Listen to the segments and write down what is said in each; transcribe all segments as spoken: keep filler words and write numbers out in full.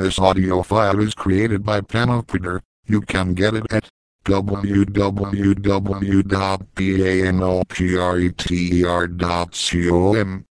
This audio file is created by Panopter. You can get it at w w w dot panopter dot com.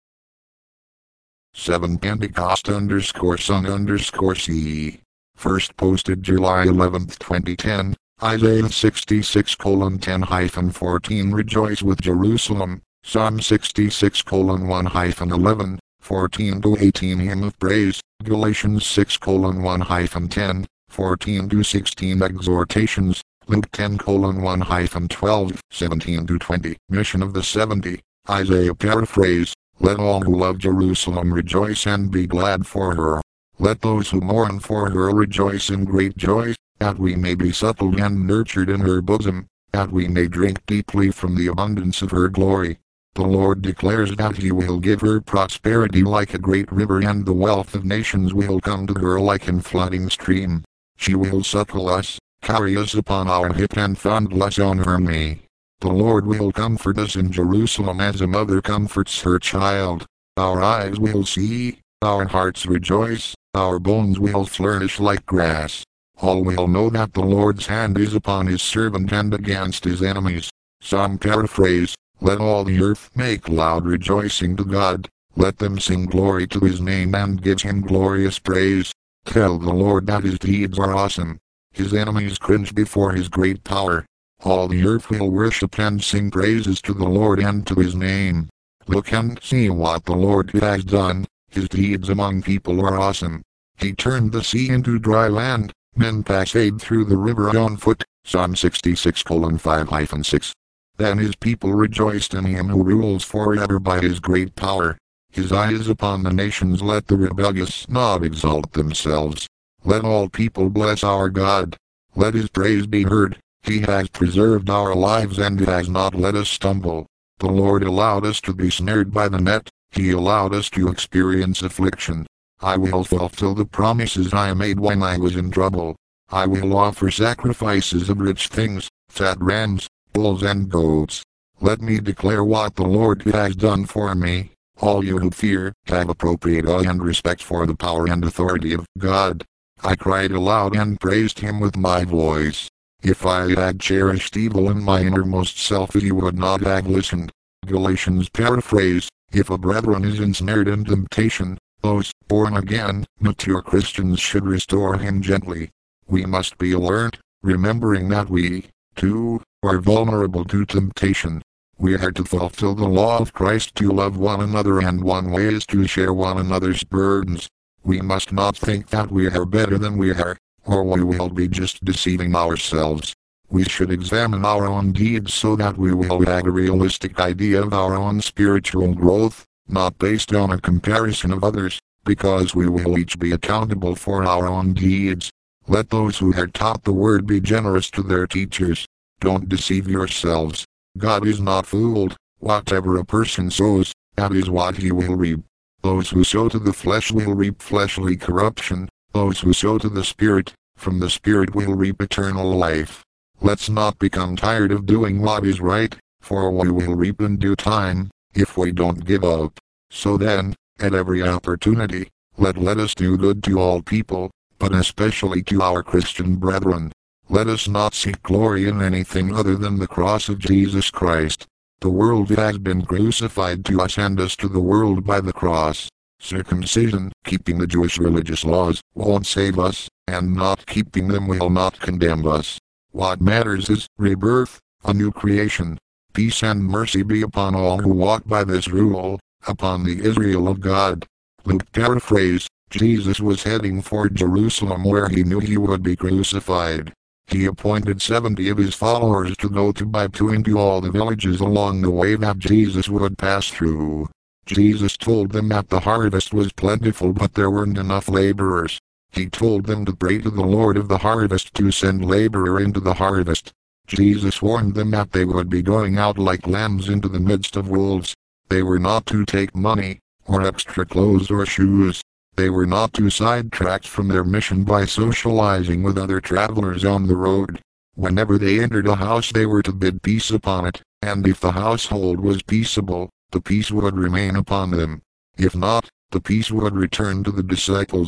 seven Pentecost underscore Sun underscore C. First posted July eleventh twenty ten. Isaiah sixty-six colon ten hyphen fourteen Rejoice with Jerusalem. Psalm sixty-six colon one hyphen eleven, fourteen to eighteen Hymn of Praise. Galatians six colon one hyphen ten, fourteen to sixteen Exhortations. Luke ten colon one hyphen twelve, seventeen to twenty Mission of the seventy. Isaiah paraphrase. Let all who love Jerusalem rejoice and be glad for her. Let those who mourn for her rejoice in great joy, that we may be suckled and nurtured in her bosom, that we may drink deeply from the abundance of her glory. The Lord declares that He will give her prosperity like a great river, and the wealth of nations will come to her like an flooding stream. She will suckle us, carry us upon our hip, and fondle us on her knee. The Lord will comfort us in Jerusalem as a mother comforts her child. Our eyes will see, our hearts rejoice, our bones will flourish like grass. All will know that the Lord's hand is upon His servant and against His enemies. Psalm paraphrase. Let all the earth make loud rejoicing to God. Let them sing glory to His name and give Him glorious praise. Tell the Lord that His deeds are awesome. His enemies cringe before His great power. All the earth will worship and sing praises to the Lord and to His name. Look and see what the Lord has done. His deeds among people are awesome. He turned the sea into dry land. Men passed through the river on foot. Psalm sixty-six colon five hyphen six. Then His people rejoiced in Him who rules forever by His great power. His eye is upon the nations. Let the rebellious not exalt themselves. Let all people bless our God. Let His praise be heard. He has preserved our lives and has not let us stumble. The Lord allowed us to be snared by the net. He allowed us to experience affliction. I will fulfill the promises I made when I was in trouble. I will offer sacrifices of rich things, fat rams, bulls and goats. Let me declare what the Lord has done for me. All you who fear, have appropriate awe and respect for the power and authority of God. I cried aloud and praised Him with my voice. If I had cherished evil in my innermost self, He would not have listened. Galatians paraphrase. If a brethren is ensnared in temptation, those born again, mature Christians should restore him gently. We must be alert, remembering that we, too, are vulnerable to temptation. We are to fulfill the law of Christ to love one another, and one way is to share one another's burdens. We must not think that we are better than we are, or we will be just deceiving ourselves. We should examine our own deeds so that we will have a realistic idea of our own spiritual growth, not based on a comparison of others, because we will each be accountable for our own deeds. Let those who are taught the word be generous to their teachers. Don't deceive yourselves. God is not fooled. Whatever a person sows, that is what he will reap. Those who sow to the flesh will reap fleshly corruption. Those who sow to the Spirit, from the Spirit will reap eternal life. Let's not become tired of doing what is right, for we will reap in due time, if we don't give up. So then, at every opportunity, let let us do good to all people, but especially to our Christian brethren. Let us not seek glory in anything other than the cross of Jesus Christ. The world has been crucified to us and us to the world by the cross. Circumcision, keeping the Jewish religious laws, won't save us, and not keeping them will not condemn us. What matters is rebirth, a new creation. Peace and mercy be upon all who walk by this rule, upon the Israel of God. Luke paraphrase. Jesus was heading for Jerusalem, where he knew he would be crucified. He appointed seventy of his followers to go two by two into all the villages along the way that Jesus would pass through. Jesus told them that the harvest was plentiful, but there weren't enough laborers. He told them to pray to the Lord of the harvest to send laborer into the harvest. Jesus warned them that they would be going out like lambs into the midst of wolves. They were not to take money, or extra clothes or shoes. They were not to sidetrack from their mission by socializing with other travelers on the road. Whenever they entered a house, they were to bid peace upon it, and if the household was peaceable, the peace would remain upon them. If not, the peace would return to the disciples.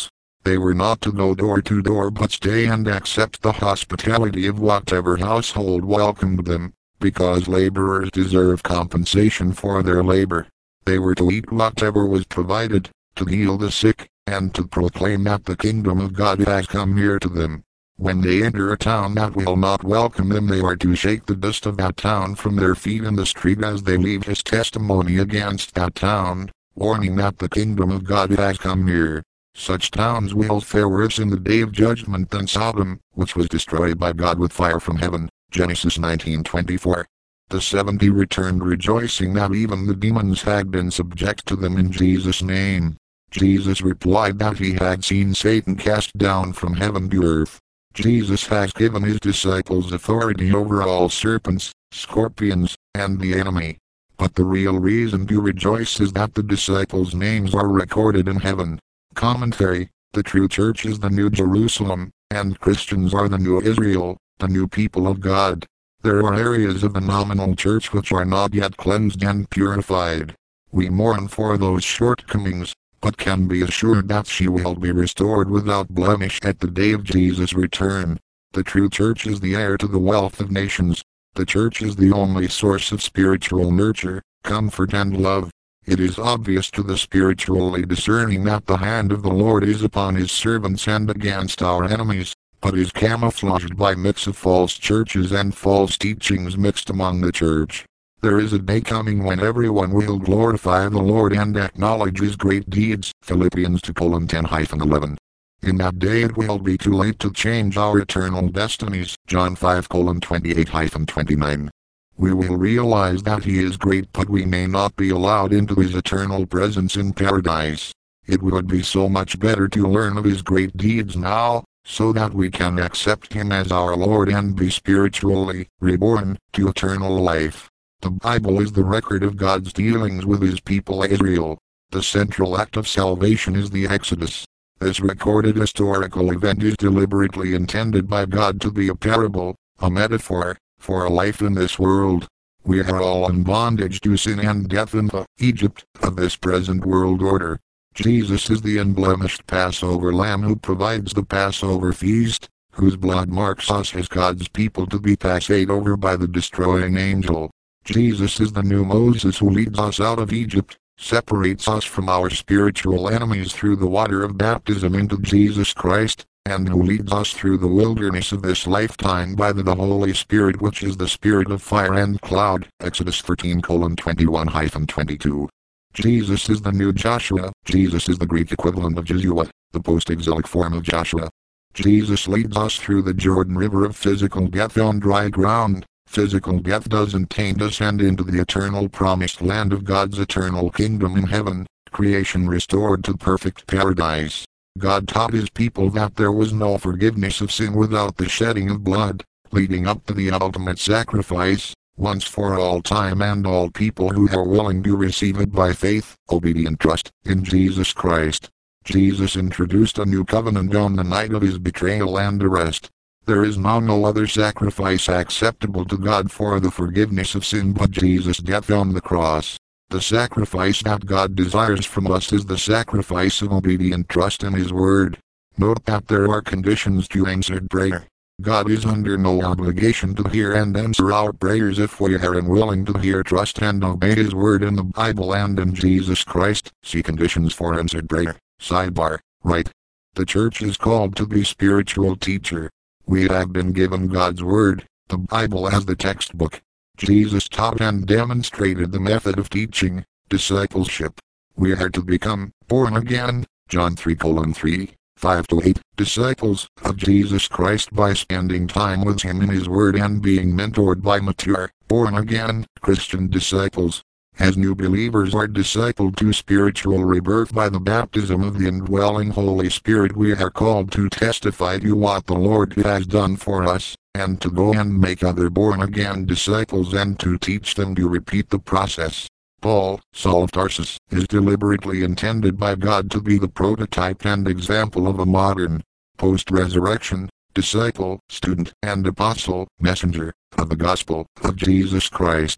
They were not to go door to door but stay and accept the hospitality of whatever household welcomed them, because laborers deserve compensation for their labor. They were to eat whatever was provided, to heal the sick, and to proclaim that the kingdom of God has come near to them. When they enter a town that will not welcome them, they are to shake the dust of that town from their feet in the street as they leave his testimony against that town, warning that the kingdom of God has come near. Such towns will fare worse in the day of judgment than Sodom, which was destroyed by God with fire from heaven. Genesis nineteen twenty-four. The seventy returned rejoicing that even the demons had been subject to them in Jesus' name. Jesus replied that he had seen Satan cast down from heaven to earth. Jesus has given his disciples authority over all serpents, scorpions, and the enemy. But the real reason to rejoice is that the disciples' names are recorded in heaven. Commentary: the true church is the New Jerusalem, and Christians are the New Israel, the new people of God. There are areas of the nominal church which are not yet cleansed and purified. We mourn for those shortcomings, but can be assured that she will be restored without blemish at the day of Jesus' return. The true church is the heir to the wealth of nations. The church is the only source of spiritual nurture, comfort and love. It is obvious to the spiritually discerning that the hand of the Lord is upon his servants and against our enemies, but is camouflaged by mix of false churches and false teachings mixed among the church. There is a day coming when everyone will glorify the Lord and acknowledge his great deeds. Philippians two ten eleven. In that day it will be too late to change our eternal destinies. John five twenty-eight twenty-nine. We will realize that he is great, but we may not be allowed into his eternal presence in paradise. It would be so much better to learn of his great deeds now, so that we can accept him as our Lord and be spiritually reborn to eternal life. The Bible is the record of God's dealings with his people Israel. The central act of salvation is the Exodus. This recorded historical event is deliberately intended by God to be a parable, a metaphor, for a life in this world. We are all in bondage to sin and death in the Egypt of this present world order. Jesus is the unblemished Passover lamb who provides the Passover feast, whose blood marks us as God's people to be passed over by the destroying angel. Jesus is the new Moses who leads us out of Egypt, separates us from our spiritual enemies through the water of baptism into Jesus Christ, and who leads us through the wilderness of this lifetime by the Holy Spirit, which is the spirit of fire and cloud. Exodus thirteen twenty-one twenty-two. Jesus is the new Joshua. Jesus is the Greek equivalent of Joshua, the post-exilic form of Joshua. Jesus leads us through the Jordan River of physical death on dry ground. Physical death doesn't taint us, and into the eternal promised land of God's eternal kingdom in heaven, creation restored to perfect paradise. God taught his people that there was no forgiveness of sin without the shedding of blood, leading up to the ultimate sacrifice, once for all time and all people who are willing to receive it by faith, obedient trust, in Jesus Christ. Jesus introduced a new covenant on the night of his betrayal and arrest. There is now no other sacrifice acceptable to God for the forgiveness of sin but Jesus' death on the cross. The sacrifice that God desires from us is the sacrifice of obedient trust in his word. Note that there are conditions to answered prayer. God is under no obligation to hear and answer our prayers if we are unwilling to hear, trust and obey his word in the Bible and in Jesus Christ. See conditions for answered prayer. Sidebar. Right. The church is called to be spiritual teacher. We have been given God's word, the Bible, as the textbook. Jesus taught and demonstrated the method of teaching, discipleship. We are to become born again, John three three, five to eight, disciples of Jesus Christ by spending time with him in his word and being mentored by mature, born again, Christian disciples. As new believers are discipled to spiritual rebirth by the baptism of the indwelling Holy Spirit, we are called to testify to what the Lord has done for us, and to go and make other born-again disciples and to teach them to repeat the process. Paul, Saul of Tarsus, is deliberately intended by God to be the prototype and example of a modern, post-resurrection, disciple, student, and apostle, messenger, of the gospel of Jesus Christ.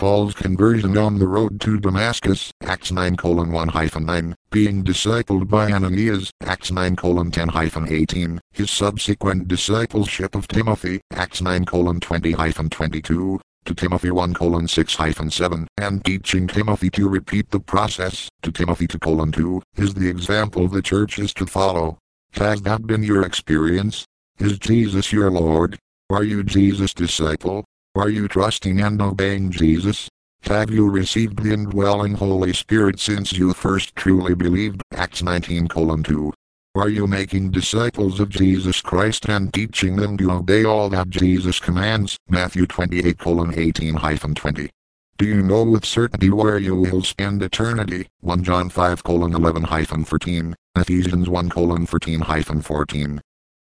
Paul's conversion on the road to Damascus, Acts nine colon one nine, being discipled by Ananias, Acts nine colon ten eighteen, his subsequent discipleship of Timothy, Acts nine colon twenty twenty-two, to Timothy one colon six seven, and teaching Timothy to repeat the process, to Timothy two colon two, is the example the church is to follow. Has that been your experience? Is Jesus your Lord? Are you Jesus' disciple? Are you trusting and obeying Jesus? Have you received the indwelling Holy Spirit since you first truly believed? Acts nineteen colon two. Are you making disciples of Jesus Christ and teaching them to obey all that Jesus commands? Matthew twenty-eight colon eighteen twenty. Do you know with certainty where you will spend eternity? First John five colon eleven fourteen, Ephesians one colon thirteen fourteen.